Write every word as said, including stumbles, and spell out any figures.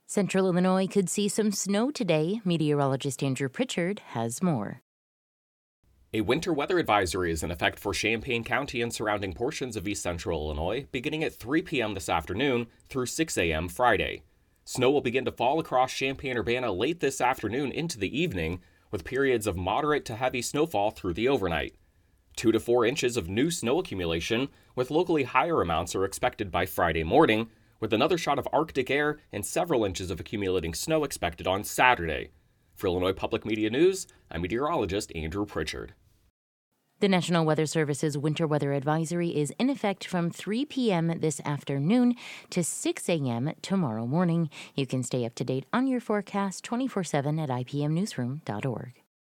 Central Illinois could see some snow today. Meteorologist Andrew Pritchard has more. A winter weather advisory is in effect for Champaign County and surrounding portions of east central Illinois, beginning at three p.m. this afternoon through six a.m. Friday. Snow will begin to fall across Champaign-Urbana late this afternoon into the evening, with periods of moderate to heavy snowfall through the overnight. Two to four inches of new snow accumulation, with locally higher amounts, are expected by Friday morning, with another shot of Arctic air and several inches of accumulating snow expected on Saturday. For Illinois Public Media News, I'm meteorologist Andrew Pritchard. The National Weather Service's winter weather advisory is in effect from three p.m. this afternoon to six a.m. tomorrow morning. You can stay up to date on your forecast twenty-four seven at I P M newsroom dot org.